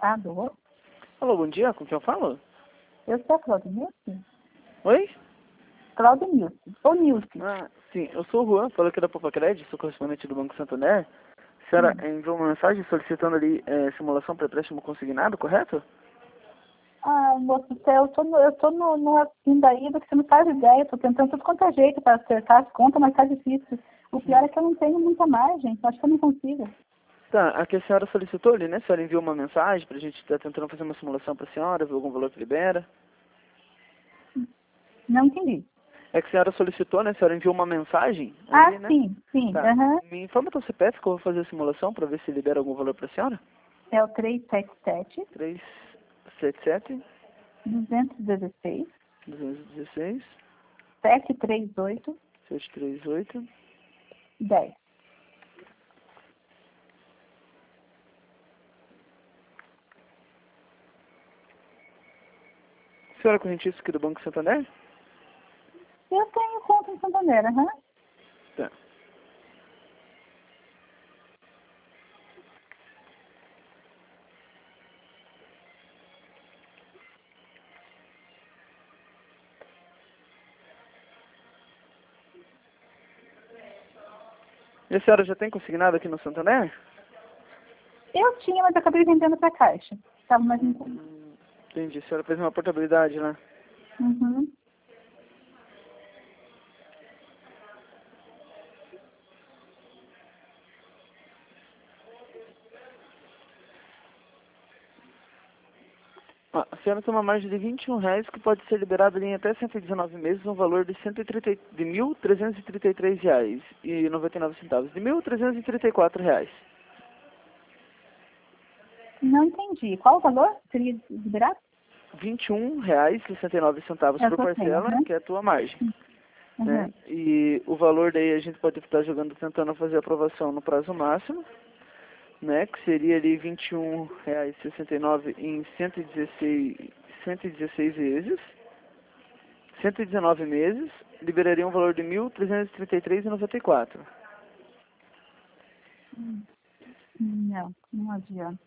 Alô? Alô, bom dia, com quem eu falo? Eu sou a Cláudia Nilce? Oi? Cláudia Nilce. Ou Nilce. Ah, sim, eu sou o Juan, falo aqui da Popacred, sou correspondente do Banco Santander. A senhora enviou uma mensagem solicitando ali simulação para empréstimo consignado, correto? Ah, moço do céu, eu tô no pindaíba que você não faz ideia. Eu tô tentando tudo quanto é jeito para acertar as contas, mas tá difícil. O pior é que eu não tenho muita margem. Eu acho que eu não consigo. Tá, aqui a senhora solicitou ali, né? A senhora enviou uma mensagem pra gente estar tentando fazer uma simulação pra senhora, ver algum valor que libera. Não entendi. É que a senhora solicitou, né? A senhora enviou uma mensagem Ah, ali, né? sim, sim. Tá. Aham. Me informa teu CPF que eu vou fazer a simulação pra ver se libera algum valor pra senhora. É o 377 377 216 216 738 738. 10. Senhora correntista aqui do Banco Santander? Eu tenho conta em Santander, aham. Tá. E a senhora já tem consignado aqui no Santander? Eu tinha, mas eu acabei vendendo pra Caixa. Estava mais em conta. Entendi. A senhora fez uma portabilidade, né? Uhum. Ah, a senhora tem uma margem de R$ 21 que pode ser liberado em até 119 meses, no valor de R$ 1.333,99. De R$ 1.334. Não entendi. Qual o valor? Seria liberado? R$ 21,69 É o por que eu tenho, parcela, né? que é a tua margem, né? Uhum. E o valor daí a gente pode estar jogando, tentando fazer a aprovação no prazo máximo, né? Que seria ali R$ 21,69 em 116 vezes. 119 meses, liberaria um valor de R$ 1.333,94. Não, não adianta.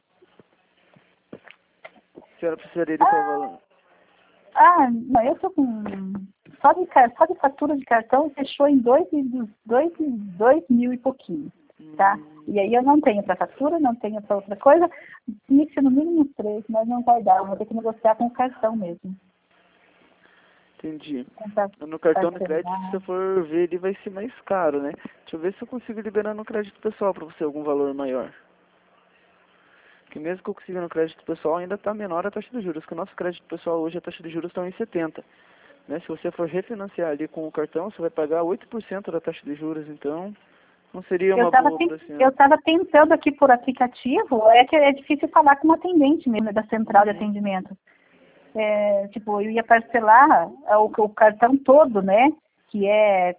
A senhora precisaria de qual valor? Não, eu tô com... Só de fatura de cartão fechou em dois mil e pouquinho, tá? E aí eu não tenho para fatura, não tenho para outra coisa. Isso no mínimo 3, mas não vai dar. Eu vou ter que negociar com o cartão mesmo. Entendi. Tentar No cartão de crédito, parcelar. se você for ver, ele vai ser mais caro, né? Deixa eu ver se eu consigo liberar no crédito pessoal para você algum valor maior. Porque mesmo que eu consiga no crédito pessoal, ainda está menor a taxa de juros. Que o nosso crédito pessoal hoje, a taxa de juros está em 70. Né? Se você for refinanciar ali com o cartão, você vai pagar 8% da taxa de juros. Então, não seria uma boa para a senhora. Eu estava tentando aqui por aplicativo, é que é difícil falar com uma atendente mesmo da central de atendimento. Tipo, eu ia parcelar o cartão todo, né? Que é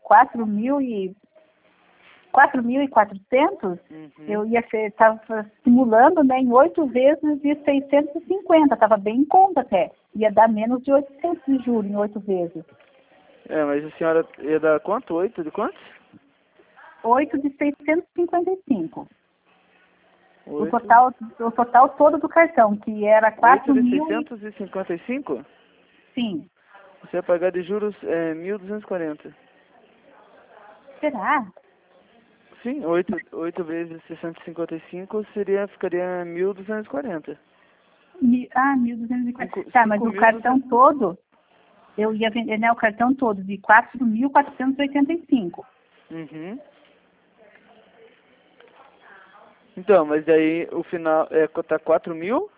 4.400, eu ia estava simulando, né, em 8 vezes de 650, estava bem em conta até. Ia dar menos de 800 de juros em 8 vezes. Mas a senhora ia dar quanto? 8 de quantos? 8 de 655. 8. O total todo do cartão, que era 8 de 4.000 655? Sim. Você vai pagar de juros 1.240. Será? Sim, 8 vezes 655 ficaria 1.240. 1.240. Tá, mas o cartão todo, eu ia vender, né, o cartão todo de 4.485. Uhum. Então, mas aí o final tá 4.000?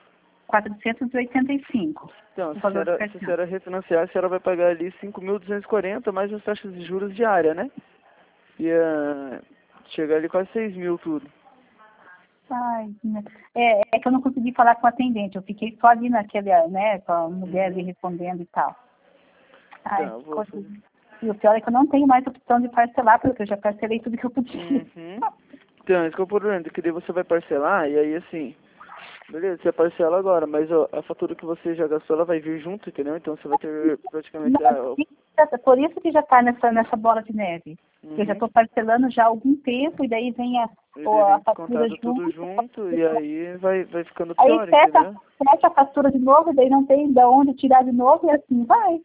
485. Então, O se valor do a cartão. senhora refinanciar, a senhora vai pagar ali 5.240 mais as taxas de juros diárias, né? Ia chegar ali quase 6.000 tudo. Ai, né. É que eu não consegui falar com o atendente, eu fiquei só ali naquele, né, com a mulher ali respondendo e tal. Ai, Então, eu que vou coisa. fazer. E o pior é que eu não tenho mais opção de parcelar, porque eu já parcelei tudo que eu podia. Uhum. Então, isso que é o problema, que daí você vai parcelar e aí assim, beleza, você parcela agora, mas ó, a fatura que você já gastou, ela vai vir junto, entendeu? Então você vai ter praticamente Não, Por isso que já está nessa bola de neve. Eu já estou parcelando já há algum tempo e daí vem a fatura tudo junto e aí vai ficando aí pior, fecha entendeu? a fatura de novo e daí não tem de onde tirar de novo e assim vai.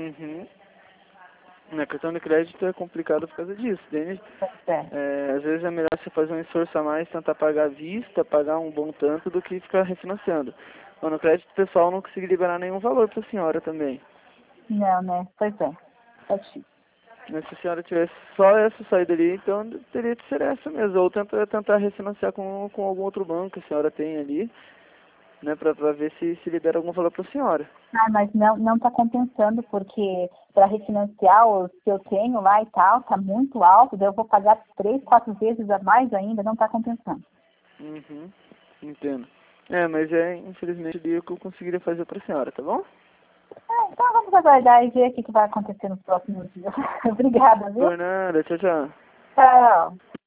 Na cartão de crédito é complicado por causa disso, entende? Às vezes é melhor você fazer um esforço a mais, tentar pagar à vista, pagar um bom tanto, do que ficar refinanciando. Mas no crédito pessoal não consegui liberar nenhum valor para a senhora também. Não, né? Pois é. Tá difícil. Mas se a senhora tivesse só essa saída ali, então teria que ser essa mesmo. Ou tentar refinanciar com algum outro banco que a senhora tem ali, né, pra ver se libera algum valor para a senhora. Ah, mas não está compensando, porque para refinanciar o que eu tenho lá e tal, está muito alto, daí eu vou pagar 3, 4 vezes a mais ainda, não está compensando. Entendo. Mas infelizmente, ali o que eu conseguiria fazer para a senhora, tá bom? Então vamos aguardar e ver o que vai acontecer nos próximos dias. Obrigada, viu? Por nada, tchau, tchau. Tchau.